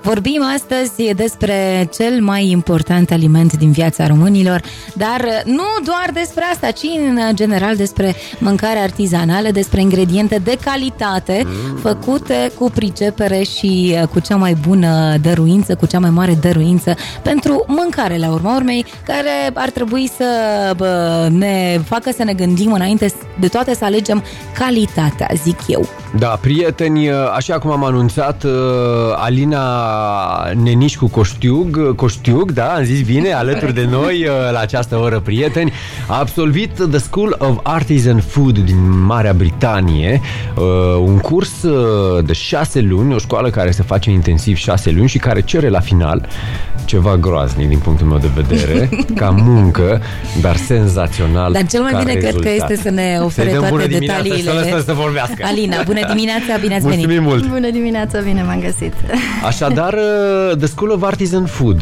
Vorbim astăzi despre cel mai important aliment din viața românilor, dar nu doar despre asta, ci în general despre mâncare artizanală, despre ingrediente de calitate făcute cu pricepere și cu cea mai bună dăruință, cu cea mai mare dăruință pentru mâncare, la urma urmei, care ar trebui să ne facă să ne gândim înainte de toate să alegem calitatea, zic eu. Da, prieteni, așa cum am anunțat, Alina Nenișcu Coștiug, da, am zis bine, alături de noi la această oră, prieteni, a absolvit The School of Artisan Food din Marea Britanie, un curs de 6 luni, o școală care se face intensiv 6 luni și care cere la final ceva groaznic din punctul meu de vedere, ca muncă, dar senzațional. Dar cel mai bine rezultat. cred că este să ne ofere toate detaliile. Să vorbească. Alina, bună dimineața, bine ați venit. Mulțumim mult. Bună dimineața, bine m-am găsit. Așadar, The School of Artisan Food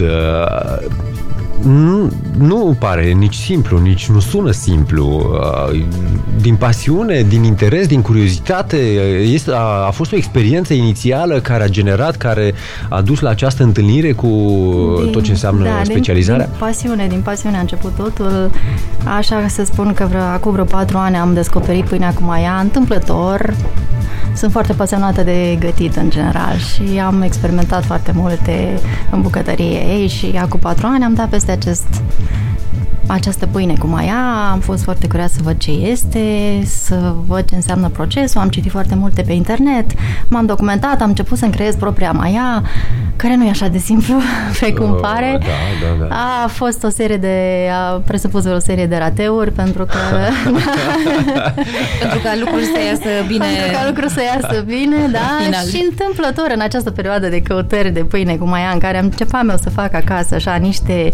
nu pare nici simplu, nici nu sună simplu. Din pasiune, din interes, din curiozitate, a fost o experiență inițială care a generat, care a dus la această întâlnire cu tot ce înseamnă specializarea? Din pasiune a început totul. Așa să spun că acum vreo 4 ani am descoperit pâinea cu maia, întâmplător. Sunt foarte pasionată de gătit în general și am experimentat foarte multe în bucătărie ei și acum 4 ani am dat peste această pâine cu maia. Am fost foarte curioasă să văd ce este, să văd ce înseamnă procesul. Am citit foarte multe pe internet, m-am documentat, am început să-mi creez propria maia, care nu e așa de simplu precum pare. Da. A fost a presupus o serie de rateuri pentru că pentru ca lucrurile să iasă bine. Da, final. Și întâmplător în această perioadă de căutări de pâine cu maia, în care începeam eu să fac acasă așa niște,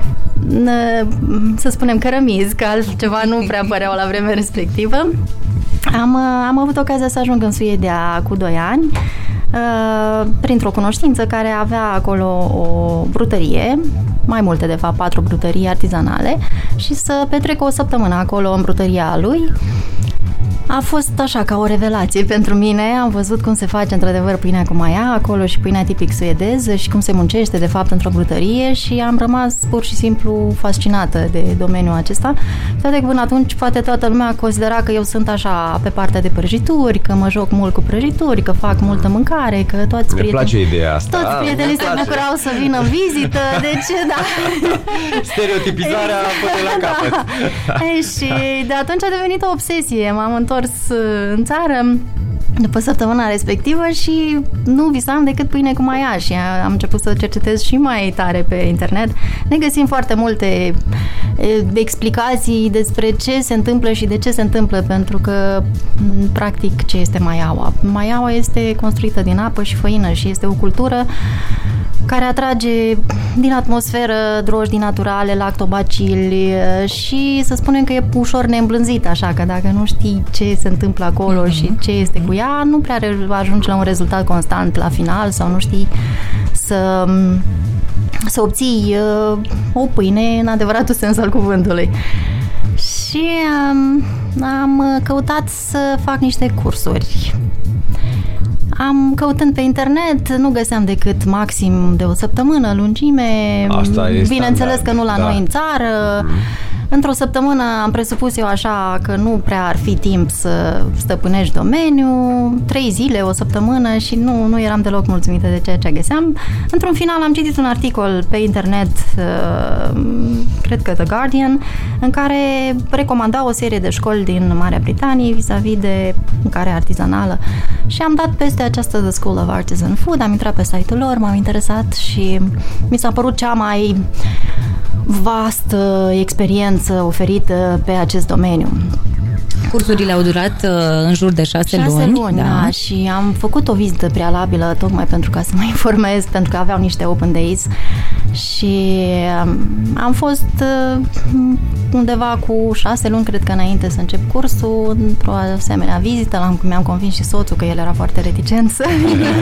să spunem, cărămizi, că altceva nu prea păreau la vremea respectivă. Am avut ocazia să ajung în Suedia cu 2 ani, printr-o cunoștință care avea acolo o brutărie, mai multe de fapt, 4 brutării artizanale, și să petrec o săptămână acolo în brutăria lui. A fost așa ca o revelație pentru mine. Am văzut cum se face într-adevăr pâinea cu maia acolo și pâinea tipic suedeză și cum se muncește de fapt într-o brutărie și am rămas pur și simplu fascinată de domeniul acesta. Toate că până atunci poate toată lumea considera că eu sunt așa pe partea de prăjituri, că mă joc mult cu prăjituri, că fac multă mâncare, că toți prietenii se bucurau să vină în vizită, deci da. Stereotipizarea până la capăt. Și de atunci a devenit o obsesie. M-am întors în țară după săptămâna respectivă și nu visam decât pâine cu maia și am început să cercetez și mai tare pe internet. Ne găsim foarte multe explicații despre ce se întâmplă și de ce se întâmplă, pentru că practic ce este maiaua? Maiaua este construită din apă și făină și este o cultură care atrage din atmosferă drojdii naturale, lactobacili și să spunem că e ușor neîmblânzit, așa că dacă nu știi ce se întâmplă acolo și ce este cu ea, nu prea ajungi la un rezultat constant la final sau nu știi să obții o pâine în adevăratul sens al cuvântului. Și am căutat să fac niște cursuri. Căutând pe internet, nu găseam decât maxim de o săptămână lungime. Bineînțeles că nu la noi în țară. Într-o săptămână am presupus eu așa că nu prea ar fi timp să stăpânești domeniul, 3 zile, o săptămână și nu eram deloc mulțumită de ceea ce găseam. Într-un final am citit un articol pe internet, cred că The Guardian, în care recomanda o serie de școli din Marea Britanie vis-a-vis de mâncare artizanală și am dat peste această The School of Artisan Food, am intrat pe site-ul lor, m-am interesat și mi s-a părut cea mai vastă experiență oferită pe acest domeniu. Cursurile au durat în jur de 6 luni. Da, și am făcut o vizită prealabilă tocmai pentru ca să mă informez, pentru că aveau niște open days și am fost undeva cu 6 luni, cred că înainte să încep cursul, într-o asemenea vizită, mi-am convins și soțul că el era foarte reticent să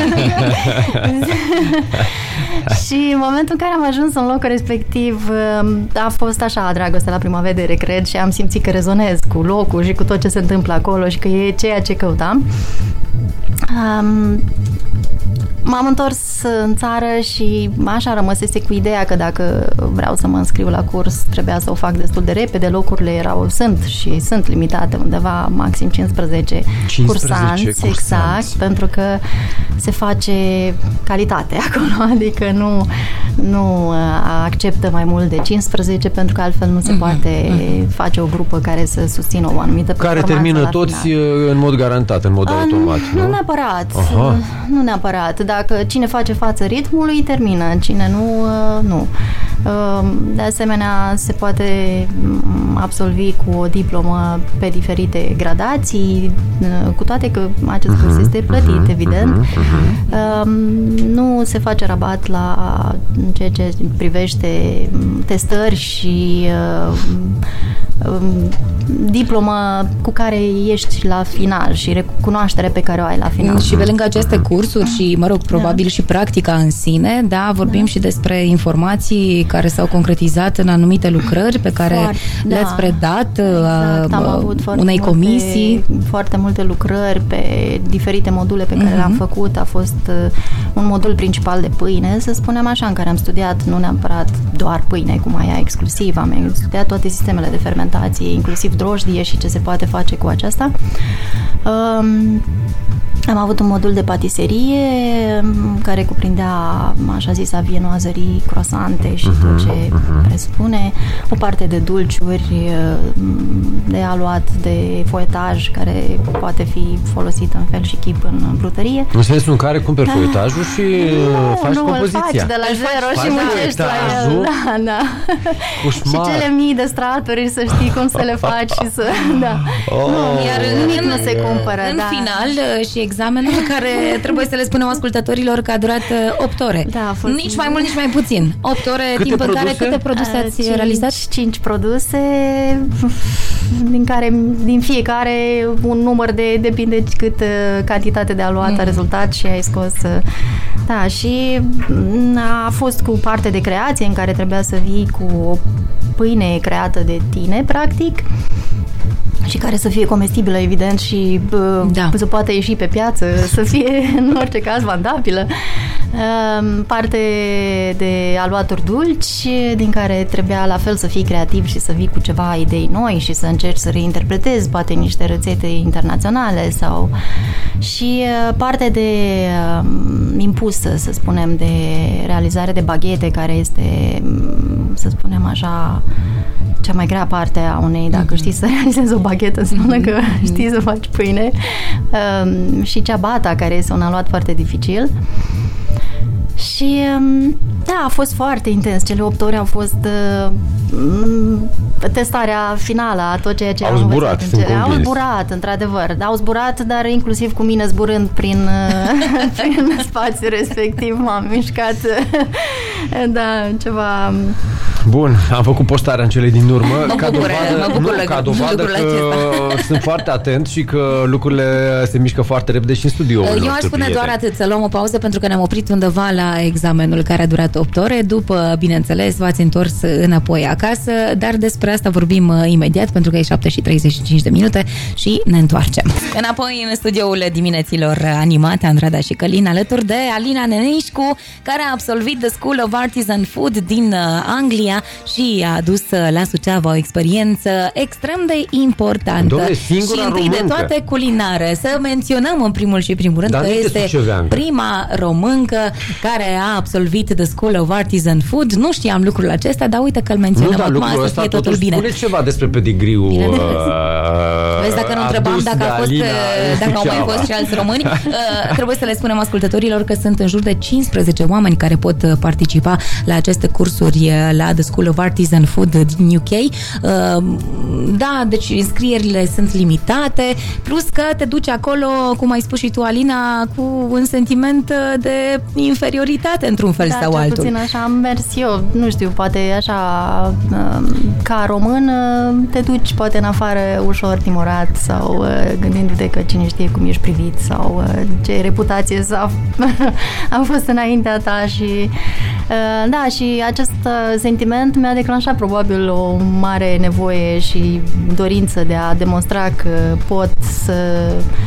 și în momentul în care am ajuns în locul respectiv a fost așa dragoste la prima vedere, cred, și am simțit că rezonez cu locul și cu tot ce se întâmplă acolo și că e ceea ce căutam. m-am întors în țară și așa rămăsese cu ideea că dacă vreau să mă înscriu la curs, trebuia să o fac destul de repede. Locurile sunt limitate, undeva maxim 15 cursanți, exact, pentru că se face calitate acolo, adică nu acceptă mai mult de 15, pentru că altfel nu se poate face o grupă care să susțină o anumită performanță. Care termină toți în mod garantat, în mod automat, nu? Nu neapărat. Nu neapărat. Dacă cine face față ritmului, termină. Cine nu. De asemenea, se poate absolvi cu o diplomă pe diferite gradații, cu toate că acest curs este plătit, evident. Nu se face rabat la ceea ce privește testări și diplomă cu care ești la final și recunoaștere pe care o ai la final. Și pe lângă aceste cursuri și, probabil și practica în sine, vorbim și despre informații care s-au concretizat în anumite lucrări pe care le-ați predat am avut unei comisii. Foarte multe lucrări pe diferite module pe care le-am făcut. A fost un modul principal de pâine, să spunem așa, în care am studiat nu neapărat doar pâine, cum aia exclusiv, am studiat toate sistemele de fermentație, inclusiv drojdie și ce se poate face cu aceasta. Am avut un modul de patiserie care cuprindea, așa zisa, viennoiserie, croissante și tot ce presupune. O parte de dulciuri, de aluat, de foietaj, care poate fi folosit în fel și chip în brutărie. În sensul în care cumperi foietajul și faci compoziția. Faci de la zero și muncești la el. Da. Și cele mii de straturi, să știi cum să le faci și să... Iar nimic nu se cumpără. În final, și examenul care trebuie să le spunem ascultătorilor că a durat 8 ore. Nici mai mult, nici mai puțin. 8 ore, timp în care câte produse ați realizat? 5 produse, din fiecare un număr depinde cât cantitate de aluat a rezultat și ai scos. Și a fost cu parte de creație în care trebuia să vii cu o pâine creată de tine, practic, și care să fie comestibilă, evident, și să poată ieși pe piață, să fie, în orice caz, vandabilă. Parte de aluaturi dulci, din care trebuia la fel să fii creativ și să vii cu ceva idei noi și să încerci să reinterpretezi poate niște rețete internaționale sau... Și parte de impusă, să spunem, de realizare de baghete, care este, să spunem așa, cea mai grea parte a unei, dacă știi să realizezi o baghetă, înseamnă că știi să faci pâine. Și ciabatta, care este un aluat foarte dificil. Și a fost foarte intens. Cele 8 ore au fost testarea finală a tot ceea ce am învățat. Au zburat, într-adevăr. Au zburat, dar inclusiv cu mine zburând prin spațiul respectiv m-am mișcat. Ceva... Bun, am făcut postarea în cele din urmă ca dovadă că sunt foarte atent și că lucrurile se mișcă foarte repede și în studio. Eu aș spune doar atât, să luăm o pauză pentru că ne-am oprit undeva la examenul care a durat 8 ore. După, bineînțeles, v-ați întors înapoi acasă, dar despre asta vorbim imediat pentru că e 7:35 de minute și ne întoarcem. Înapoi în studioul dimineților animate Andrada și Călin, alături de Alina Neneșcu, care a absolvit The School of Artisan Food din Anglia și a adus la Suceava o experiență extrem de importantă și întâi de toate culinare. Să menționăm în primul și primul rând că este prima româncă care a absolvit The School of Artisan Food. Nu știam lucrul acesta, dar uite că îl menționăm acum, să fie totul bine. Spuneți ceva despre pedigriul vezi, dacă nu întrebam dacă au mai fost și alți români, trebuie să le spunem ascultătorilor că sunt în jur de 15 oameni care pot participa la aceste cursuri la The School of Artisan Food din UK. Deci înscrierile sunt limitate, plus că te duci acolo, cum ai spus și tu, Alina, cu un sentiment de inferioritate într-un fel sau altul. Puțin așa am mers eu, nu știu, poate așa ca român te duci poate în afară ușor timorat sau gândindu-te că cine știe cum ești privit sau ce reputație a fost înaintea ta și și acest sentiment mi-a declanșat probabil o mare nevoie și dorință de a demonstra că pot să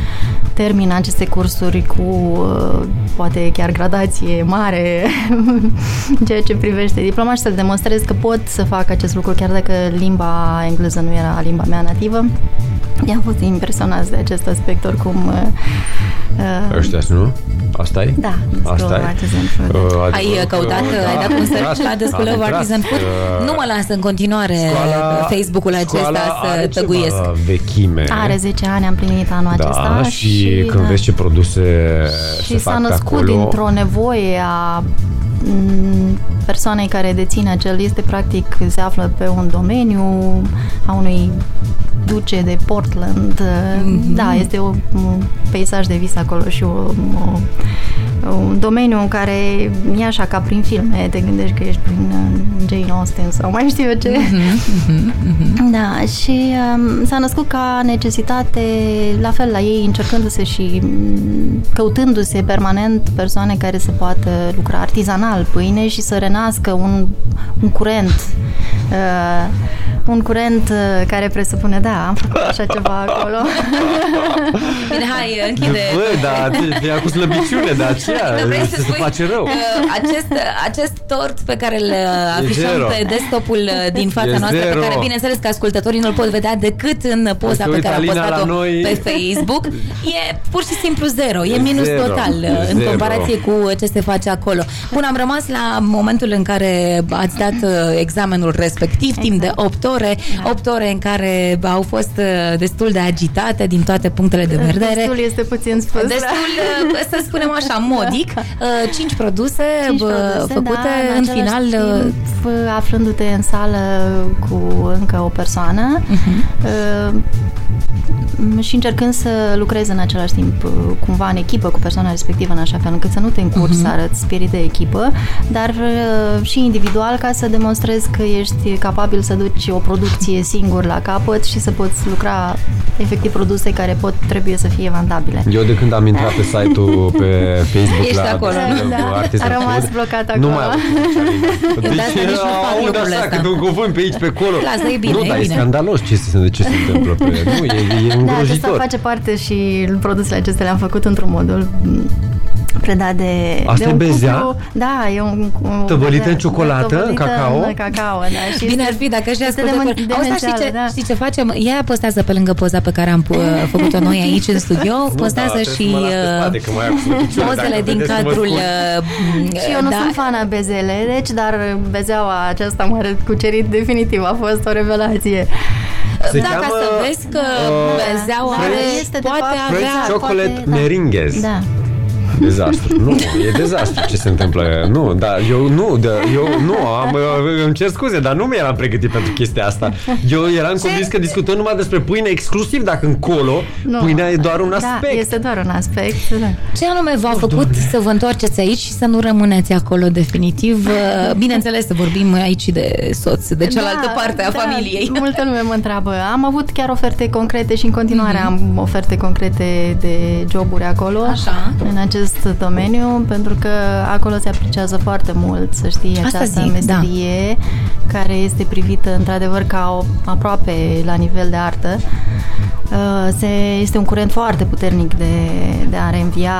termin aceste cursuri cu poate chiar gradație mare ceea ce privește diploma și să demonstrez că pot să fac acest lucru chiar dacă limba engleză nu era limba mea nativă. I-am fost impresionați de acest aspect oricum. Ăștia, nu? Asta-i? Da, Artisan Food. Ai căutat, ai dat un search la Descolo Artisan Food? Nu mă lasă în continuare Facebook-ul acesta să tăguiesc. Vechime. Are 10 ani, am plinit anul acesta. Și când vezi ce produse se fac s-a născut acolo, dintr-o nevoie a persoanei care deține acel, practic, se află pe un domeniu a unui duce de Portland. Da, este un peisaj de vis acolo și un domeniu în care e așa ca prin filme, te gândești că ești prin Jane Austen sau mai știu eu ce. Da, și s-a născut ca necesitate, la fel la ei, încercându-se și căutându-se permanent persoane care să poată lucra artizanal pâine și să renască un curent. Un curent care presupune, da, am făcut așa ceva acolo. Bine, hai, închide. Băi, dar e cu slăbiciune, dar aceea se face rău. Acest tort pe care îl afișăm pe desktopul din fața noastră, pe care, bineînțeles, că ascultătorii nu-l pot vedea decât în poza pe care a postat-o pe Facebook, e pur și simplu zero, e minus total în comparație cu ce se face acolo. Bun, am rămas la momentul în care ați dat examenul respectiv, timp de 8 ore, 8 ore în care au fost destul de agitate din toate punctele de vedere. Destul este puțin spus. Destul, să spunem așa, modic. 5 produse făcute, da, în final. Timp, aflându-te în sală cu încă o persoană, și încercând să lucrezi în același timp cumva în echipă cu persoana respectivă, în așa fel încât să nu te încurci să arăți spirit de echipă, dar și individual, ca să demonstrezi că ești capabil să duci o producție singur la capăt și să poți lucra efectiv produse care trebuie să fie vandabile. Eu de când am intrat pe site-ul pe Facebook ești acolo, a rămas blocat acolo. Nu mai am deci aud așa câte un cuvânt pe aici, pe acolo. Lasă, e bine, nu, dar e scandalos ce se întâmplă pe... Nu, e îngrozitor. Da, face parte și produsele acestea le-am făcut într-un modul predat de... Asta e bezea? Cuplu. Da, e un tăvălită în ciocolată, în cacao? În cacao, da. Și bine ar fi dacă și ascultători... Știi ce facem? Ea postează pe lângă poza pe care am făcut-o noi aici în studio, postează și pozele din cadrul... Și eu nu sunt fana bezele, deci, dar bezeaua aceasta m-a cucerit definitiv, a fost o revelație. Ca să vezi că bezeaua poate avea... Chocolate meringues. Da. Dezastru. Nu, e dezastru ce se întâmplă. Nu, dar eu îmi cer scuze, dar nu mi-eram pregătit pentru chestia asta. Eu eram convins că discutăm numai despre pâine, exclusiv dacă încolo pâinea e doar un aspect. Da, este doar un aspect. Da. Ce anume v-a făcut să vă întoarceți aici și să nu rămâneți acolo definitiv? Bineînțeles, să vorbim aici de soț, de cealaltă parte a familiei. Multă lume mă întreabă. Am avut chiar oferte concrete și în continuare am oferte concrete de joburi acolo. Așa. În acest domeniu, pentru că acolo se apreciază foarte mult, să știi, această meserie care este privită într-adevăr ca aproape la nivel de artă. Este un curent foarte puternic de a reînvia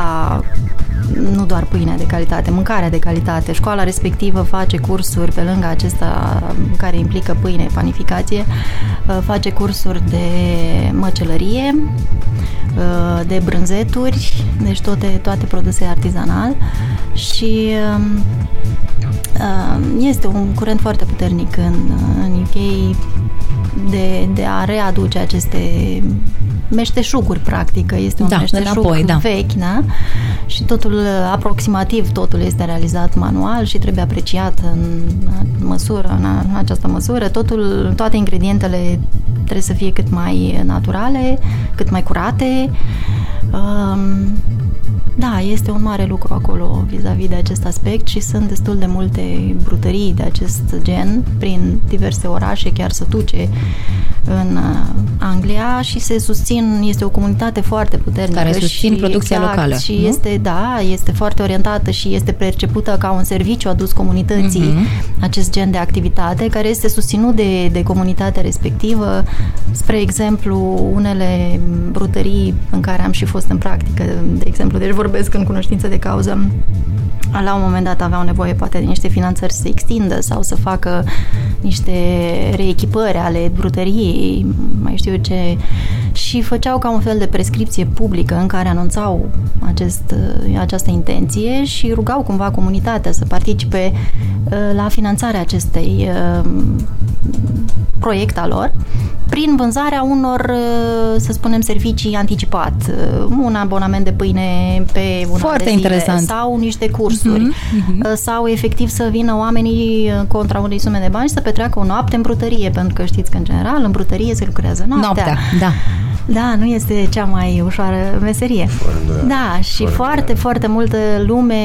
nu doar pâinea de calitate, mâncarea de calitate. Școala respectivă face cursuri pe lângă acesta care implică pâine, panificație, face cursuri de măcelărie, de brânzeturi, deci toate produse artizanal și este un curent foarte puternic în UK de a readuce aceste meșteșuguri, pracăr este un meșteșug vechi, da? Și totul, aproximativ totul este realizat manual și trebuie apreciat în această măsură. Toate ingredientele trebuie să fie cât mai naturale, cât mai curate. Da, este un mare lucru acolo vis-a-vis de acest aspect și sunt destul de multe brutării de acest gen prin diverse orașe, chiar sătuce în Anglia și se susțin, este o comunitate foarte puternică care susțin producția locală. Și este foarte orientată și este percepută ca un serviciu adus comunității acest gen de activitate care este susținut de comunitatea respectivă. Spre exemplu, unele brutării în care am și fost în practică, de exemplu, deci vorbesc în cunoștință de cauză, la un moment dat aveau nevoie poate de niște finanțări să se extindă sau să facă niște reechipări ale brutăriei, mai știu eu ce, și făceau ca un fel de prescripție publică în care anunțau această intenție și rugau cumva comunitatea să participe la finanțarea acestei proiect al lor prin vânzarea unor, să spunem, servicii anticipat, un abonament de pâine pe un an de zile, interesant. Sau niște cursuri, sau efectiv să vină oamenii contra unei sume de bani și să petreacă o noapte în brutărie, pentru că știți că în general în brutărie se lucrează noaptea. Da. Da, nu este cea mai ușoară meserie. Da, și foarte multă lume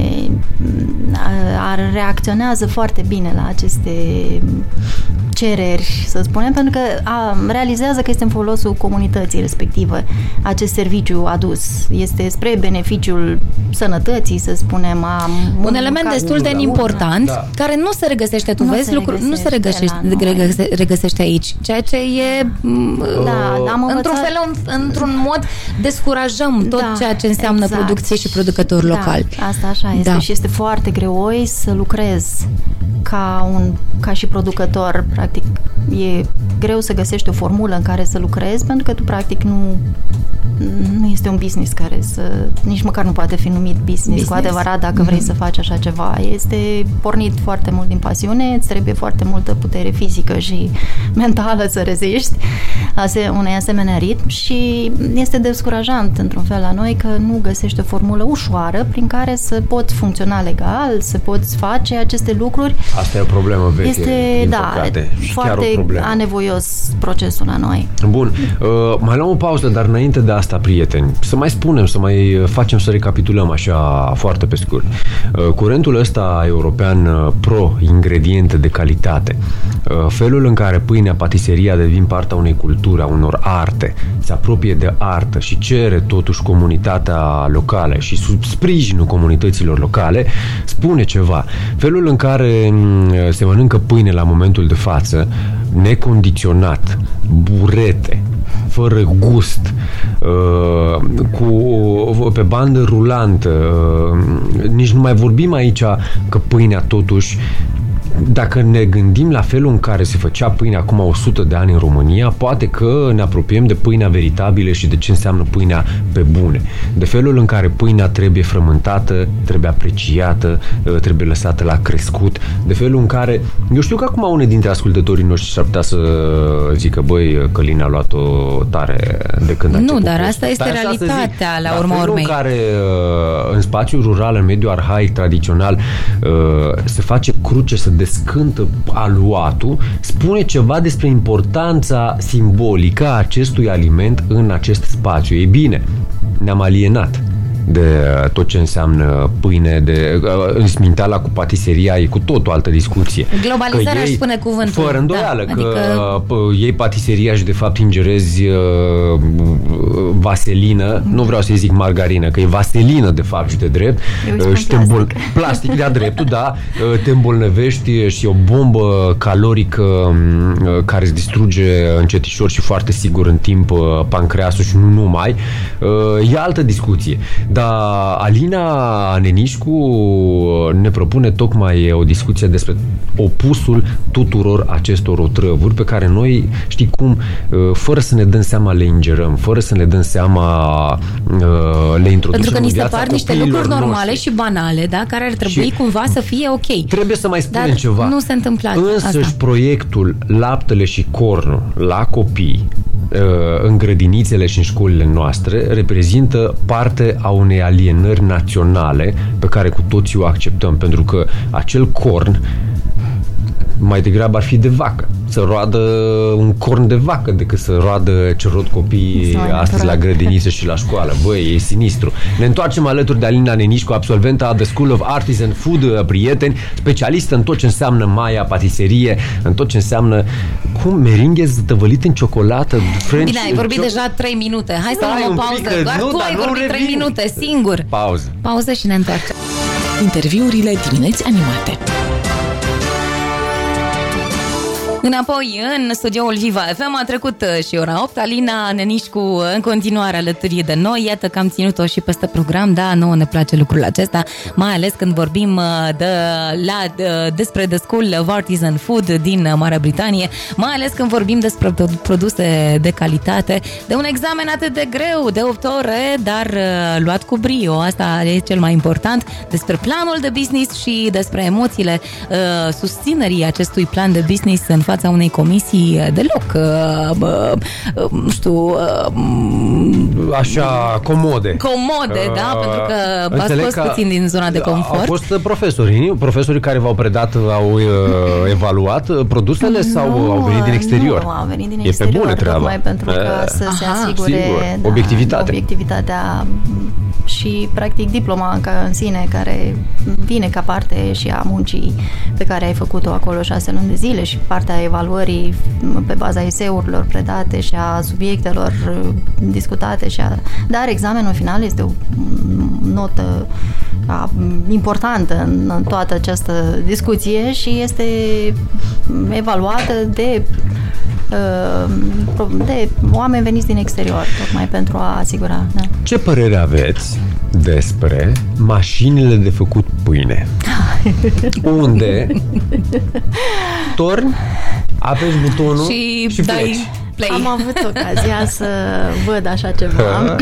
reacționează foarte bine la aceste cereri, să spunem, pentru că realizează că este în folosul comunității respective acest serviciu adus. Este spre beneficiul sănătății, să spunem. Un element destul de important, care nu se regăsește, nu se regăsește aici, ceea ce e într-un fel, într-un mod, descurajăm tot ceea ce înseamnă producție și producători locali. Asta așa este și este foarte greoi să lucrezi ca și producător. Practic, e greu să găsești o formulă în care să lucrezi, pentru că tu, practic, nu este un business care nici măcar nu poate fi numit business cu adevărat dacă vrei să faci așa ceva. Este pornit foarte mult din pasiune, îți trebuie foarte multă putere fizică și mentală să reziști unei asemenea ritm și este descurajant, într-un fel, la noi că nu găsești o formulă ușoară prin care să poți funcționa legal, să poți face aceste lucruri. Asta e o problemă veche, din păcate. Foarte anevoios procesul la noi. Bun, mai luăm o pauză, dar înainte de asta, prieteni, să mai spunem, să mai facem, să recapitulăm așa foarte pe scurt. Curentul ăsta european pro-ingrediente de calitate, felul în care pâinea, patiseria devin partea unei culturi, a unor arte, se apropie de artă și cere totuși comunitatea locală și sprijinul comunităților locale, spune ceva. Felul în care se mănâncă pâine la momentul de față, necondiționat, burete, fără gust, pe bandă rulantă, nici nu mai vorbim aici că pâinea totuși, dacă ne gândim la felul în care se făcea pâinea acum 100 de ani în România, poate că ne apropiem de pâinea veritabilă și de ce înseamnă pâinea pe bune. De felul în care pâinea trebuie frământată, trebuie apreciată, trebuie lăsată la crescut, de felul în care, eu știu că acum unii dintre ascultătorii noștri s-ar putea să zică, băi, Călin a luat-o tare de când a început. Nu, dar asta este realitatea la urma urmei. În care în spațiul rural, în mediul arhaic, tradițional, se face cruce, se descântă aluatul, spune ceva despre importanța simbolică a acestui aliment în acest spațiu. Ei bine, ne-am alienat de tot ce înseamnă pâine, de sminteala cu patiseria, e cu tot o altă discuție. Globalizarea își spune cuvântul. Fără îndoială, că iei patiseria și de fapt ingerezi vaselină, nu vreau să-i zic margarină, că e vaselină de fapt și de drept. Și plastic, de-a dreptul, da, te îmbolnăvești și o bombă calorică care îți distruge încetișor și foarte sigur în timp pancreasul și nu numai. E altă discuție. Dar Alina Nenișcu ne propune tocmai o discuție despre opusul tuturor acestor otrăvuri pe care noi, știi cum, fără să ne dăm seama le ingerăm, fără să ne dăm seama le introducem. Pentru că ni se par niște lucruri normale și banale, da, care ar trebui și cumva să fie ok. Trebuie să mai spunem ceva. Nu se întâmplă Însăși asta. proiectul Laptele și Cornul la copii în grădinițele și în școlile noastre reprezintă parte a unei alienări naționale pe care cu toții o acceptăm, pentru că acel corn mai degrabă ar fi de vacă. să roadă un corn de vacă decât să roadă ce rod copiii astăzi la grădiniță și la școală. Băi, e sinistru. Ne întoarcem alături de Alina Nenișcu, absolventă a The School of Arts and Food, prieteni, specialistă în tot ce înseamnă maia, patiserie, în tot ce înseamnă meringhe zătăvălit în ciocolată, French. Bine, ai vorbit deja 3 minute. Hai să luăm o pauză. Doar tu ai vorbit 3 minute, singur. Pauză și ne întoarcem. Interviurile Dimineți Animate. Înapoi în studioul Viva FM a trecut și ora 8. Alina Nenișcu în continuare alături de noi. Iată că am ținut-o și peste program. Da, nouă ne place lucrul acesta, mai ales când vorbim despre The School of Arts and Food din Marea Britanie, mai ales când vorbim despre produse de calitate, de un examen atât de greu, de 8 ore, dar luat cu brio. Asta e cel mai important, despre planul de business și despre emoțiile susținerii acestui plan de business în fața unei comisii deloc nu știu așa comode, da, pentru că ați fost puțin din zona de confort. Au fost profesorii care v-au predat, au evaluat produsele sau au venit din exterior? Nu, au venit din exterior. E pe bună treaba. Tocmai pentru că să se asigure obiectivitatea și practic diploma în sine, care vine ca parte și a muncii pe care ai făcut-o acolo 6 luni de zile și partea evaluării pe baza eseurilor predate și a subiectelor discutate dar examenul final este o notă importantă în toată această discuție și este evaluată de oameni veniți din exterior, tocmai pentru a asigura. Da. Ce părere aveți despre mașinile de făcut pâine? Unde torni, apeși butonul și pleci. Play. Am avut ocazia să văd așa ceva.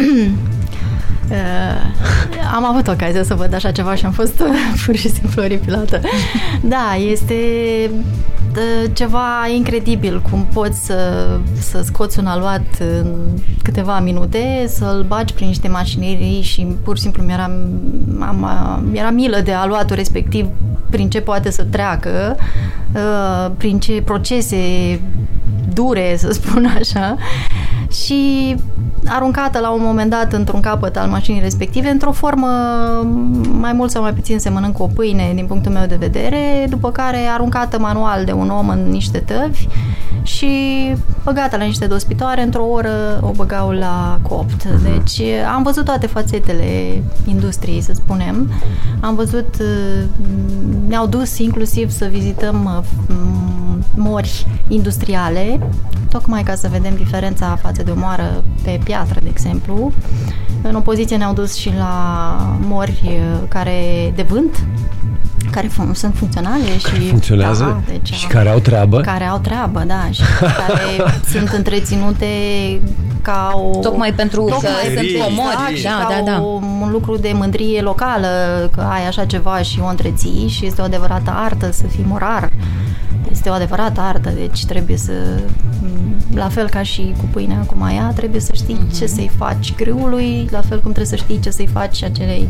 Am avut ocazia să văd așa ceva și am fost pur și simplu oripilată. Da, este ceva incredibil cum poți să scoți un aluat în câteva minute, să-l bagi prin niște mașinării și pur și simplu mi-era milă de aluatul respectiv, prin ce poate să treacă, prin ce procese dure, să spun așa, și aruncată la un moment dat într-un capăt al mașinii respective, într-o formă mai mult sau mai puțin semănând cu o pâine din punctul meu de vedere, după care aruncată manual de un om în niște tăvi și băgată la niște dospitoare, într-o oră o băgau la copt. Deci am văzut toate fațetele industriei, să spunem. Am văzut, ne-au dus inclusiv să vizităm mori industriale, tocmai ca să vedem diferența față de o moară pe piatră, de exemplu. În opoziție ne-au dus și la mori de vânt, care sunt funcționale și funcționează, da, deci, și care au treabă. Care au treabă, da, și care sunt întreținute ca o... Tocmai pentru că sunt comodi, da. Un lucru de mândrie locală, că ai așa ceva și o întreții și este o adevărată artă să fii morar. Este o adevărată artă, deci trebuie să, la fel ca și cu pâinea cu maia, trebuie să știi ce să-i faci grâului, la fel cum trebuie să știi ce să-i faci acelei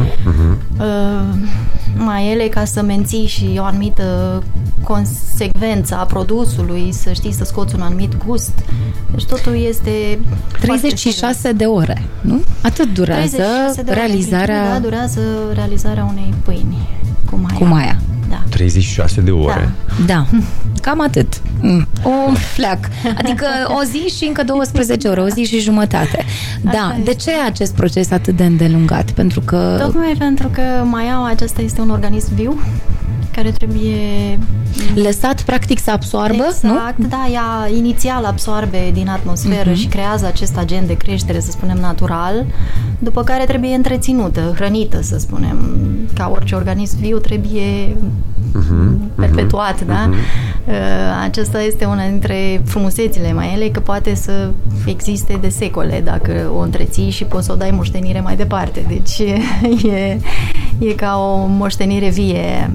maiele, ca să menții și o anumită consecvență a produsului, să știi să scoți un anumit gust. Deci totul este 36 de ore, nu? Atât durează realizarea... Da, durează realizarea unei pâini cu maia. Da. 36 de ore. Da. Cam atât. Un fleac. Adică o zi și încă 12 ore, o zi și jumătate. Da. De ce e acest proces atât de îndelungat? Pentru că... Tocmai pentru că maiaua acesta este un organism viu care trebuie lăsat practic să absoarbă, exact, nu? Da, ea inițial absorbe din atmosferă și creează acest agent de creștere, să spunem, natural, după care trebuie întreținută, hrănită, să spunem, ca orice organism viu trebuie perpetuat, da? Acesta este una dintre frumusețile maiele, că poate să existe de secole dacă o întreții și poți să o dai moștenire mai departe. Deci e ca o moștenire vie.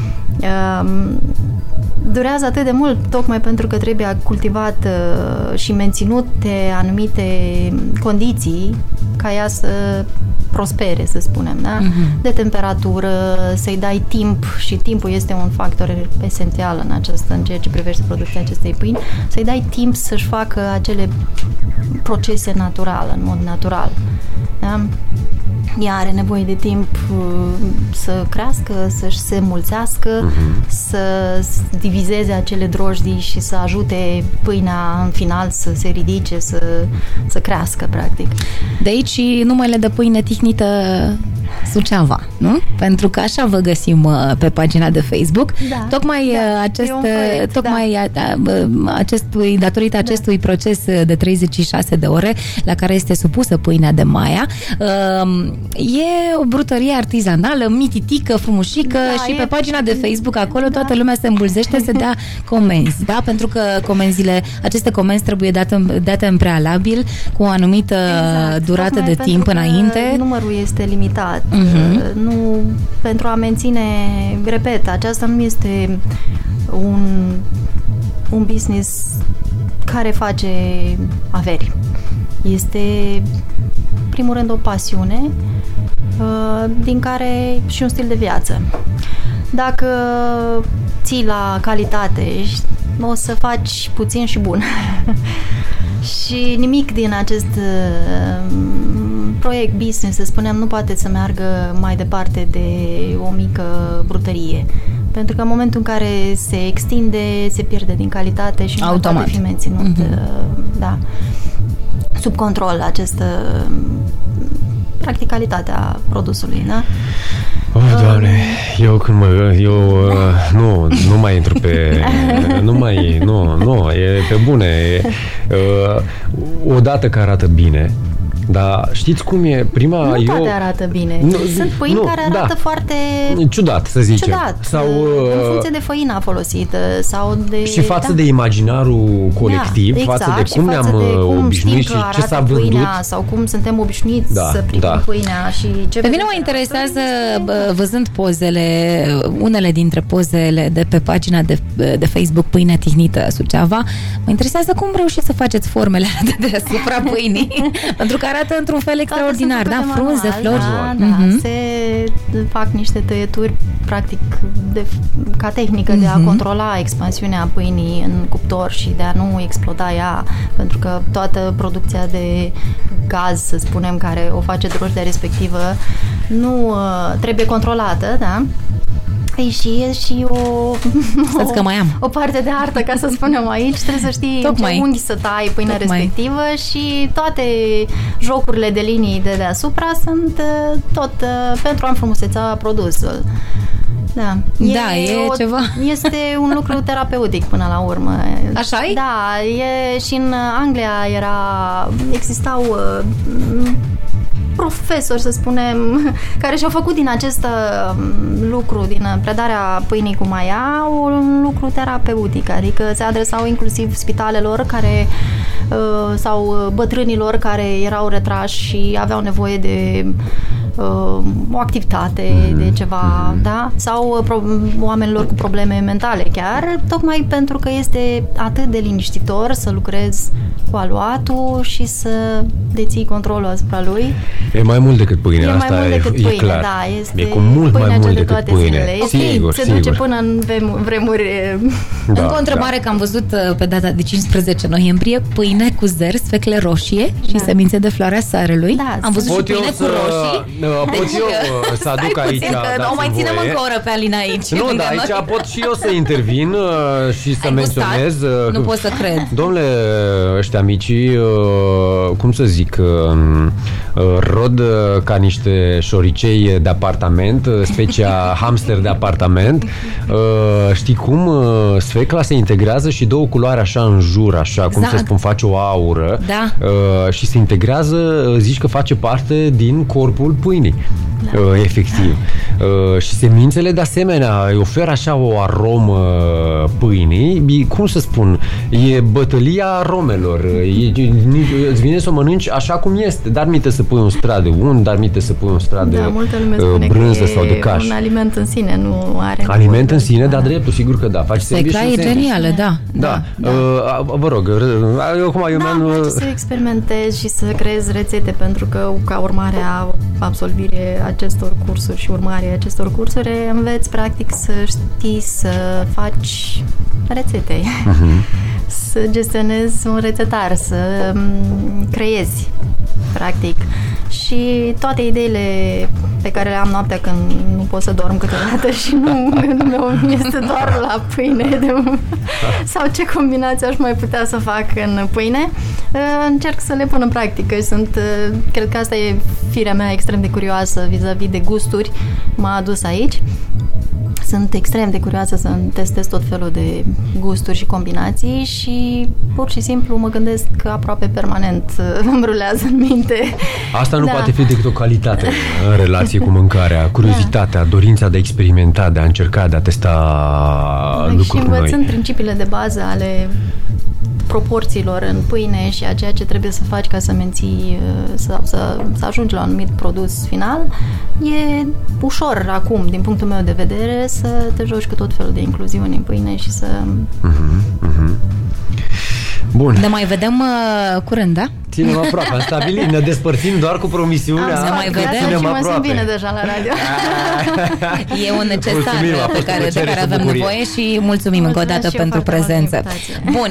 Durează atât de mult tocmai pentru că trebuie cultivat și menținute anumite condiții ca ea să prospere, să spunem, da? De temperatură, să-i dai timp, și timpul este un factor esențial în ceea ce privește producția acestei pâini, să-i dai timp să-și facă acele procese naturale, în mod natural. Da? Ea are nevoie de timp să crească, să-și se mulțească, să divizeze acele drojdii și să ajute pâinea în final să se ridice, să crească, practic. De aici și numele de pâine tihnită Suceava, nu? Pentru că așa vă găsim pe pagina de Facebook. Da, tocmai datorită acestui proces de 36 de ore la care este supusă pâinea de Maia. E o brutărie artizanală, mititică, frumușică, și pe pagina de Facebook acolo toată lumea se îmbulzește să dea comenzi, da? Pentru că aceste comenzi trebuie date în prealabil cu o anumită durată de timp înainte. Numărul este limitat. Nu, pentru a menține, repet, aceasta nu este un business care face averi. Este, primul rând, o pasiune din care și un stil de viață. Dacă ții la calitate, o să faci puțin și bun. Și nimic din acest proiect business, să spunem, nu poate să meargă mai departe de o mică brutărie. Pentru că în momentul în care se extinde, se pierde din calitate și nu poate fi menținut sub control această practicalitatea produsului, da? Doamne, nu mai intru pe... Nu, e pe bune. Odată că arată bine, dar știți cum e? Nu toate arată bine. Sunt pâini care arată foarte... ciudat, să zicem. Sau, în funcție de făina folosită sau de... Și față de imaginarul colectiv, față de cum ne-am obișnuit și ce s-a vândut. Pâinea, sau cum suntem obișnuiți să privim pâinea și ce... Pe mine mă interesează, văzând pozele, unele dintre pozele de pe pagina de Facebook Pâine Tihnită Suceava, mă interesează cum reușiți să faceți formele de deasupra pâinii. Pentru că arată într-un fel extraordinar, da? Frunze, flori. Se fac niște tăieturi, practic, ca tehnică de a controla expansiunea pâinii în cuptor și de a nu exploda ea, pentru că toată producția de gaz, să spunem, care o face drojdia respectivă, nu trebuie controlată, da? E și o parte de artă, ca să spunem aici. Trebuie să știi ce unghi să tai pâinea respectivă și toate jocurile de linii de deasupra sunt tot pentru a înfrumuseța produsul. Da, ceva. Este un lucru terapeutic până la urmă. Așa-i? Da, și în Anglia existau profesori, să spunem, care și-au făcut din acest lucru, din predarea pâinii cu Maia, un lucru terapeutic, adică se adresau inclusiv spitalelor care sau bătrânilor care erau retrași și aveau nevoie de o activitate, de ceva, da? Sau oamenilor cu probleme mentale chiar, tocmai pentru că este atât de liniștitor să lucrezi cu aluatul și să deții controlul asupra lui. E mai mult decât pâine, asta e clar. Da, este e cu mult mai mult decât pâine. Sigur, se duce până în vremuri. Da, încă o întrebare, că am văzut pe data de 15 noiembrie pâine cu zer, sfecle roșie și semințe de floarea soarelui. Da, am văzut și pâine cu roșii. Pot eu să aduc aici, o mai ținem încă o oră pe Alina aici. Nu, dar aici pot și eu să intervin și să menționez. Nu pot să cred. Domnule, ăștia mici, cum să zic, rod ca niște șoricei de apartament, specia hamster de apartament. Știi cum? Sfecla se integrează și dă o culoare așa în jur, așa, cum se spun, face o aură. Da. Și se integrează, zici că face parte din corpul pâinii. Efectiv. Și semințele de asemenea îi oferă așa o aromă pâinii, cum să spun, e bătălia aromelor, îți vine să o mănânci așa cum este, dar minte să pui un strat de unt, dar mite să pui un strat de brânză sau de caș. Un aliment în sine, nu are aliment în sine, dar dreptul, sigur că da. Faci Secla e genială, da. Vă rog, eu place să experimentez și să creez rețete, pentru că ca urmare a absolvirii acestor cursuri și urmarea acestor cursuri înveți practic să știi să faci rețete, să gestionezi un rețetar, să creezi practic. Și toate ideile pe care le am noaptea când nu pot să dorm câteodată și gândul meu este doar la pâine sau ce combinație aș mai putea să fac în pâine, încerc să le pun în practică. Cred că asta e firea mea extrem de curioasă vis-a-vis de gusturi, m-a adus aici. Sunt extrem de curioasă să testez tot felul de gusturi și combinații și pur și simplu mă gândesc că aproape permanent îmi rulează în minte. Asta nu poate fi decât o calitate în relație cu mâncarea, curiozitatea, dorința de a experimenta, de a încerca, de a testa lucruri noi. Și învățând principiile de bază ale proporțiilor în pâine și a ceea ce trebuie să faci ca să menții, să ajungi la un anumit produs final, e ușor acum, din punctul meu de vedere, să te joci cu tot felul de incluziuni în pâine și să... Bun. Ne mai vedem curând, da? Ținem aproape, am stabilit, ne despărțim doar cu promisiunea. Ne mai vedem și mă simt bine deja la radio. E un necesar de care avem nevoie și mulțumim încă o dată pentru prezență. Bun,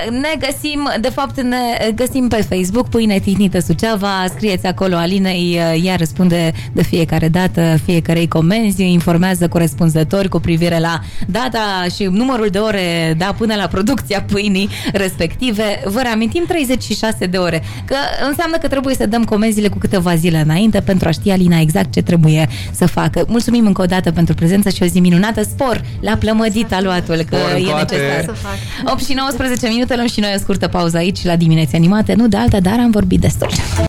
ne găsim pe Facebook, Pâine Tihnită Suceava, scrieți acolo Alinei, ea răspunde de fiecare dată fiecarei comenzi, informează corespunzători cu privire la data și numărul de ore, da, până la producția pâinii respective. Vă reamintim, 36 de ore. Că înseamnă că trebuie să dăm comenzile cu câteva zile înainte pentru a ști Alina exact ce trebuie să facă. Mulțumim încă o dată pentru prezență și o zi minunată. Spor la plămădit aluatul, că e necesar. 8 și 19 minute, luăm și noi o scurtă pauză aici la Dimineți Animate. Nu de alta, dar am vorbit destul.